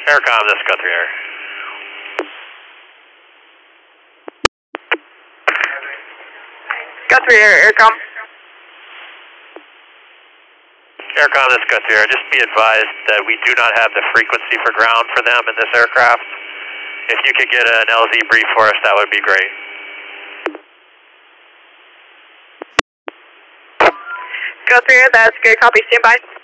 Aircom, this is Guthrie Air. Guthrie Air, Aircom. Aircom, this is Guthrie Air. Just be advised that we do not have the frequency for ground for them in this aircraft. If you could get an LZ brief for us, that would be great. Guthrie Air, that's good. Copy. Stand by.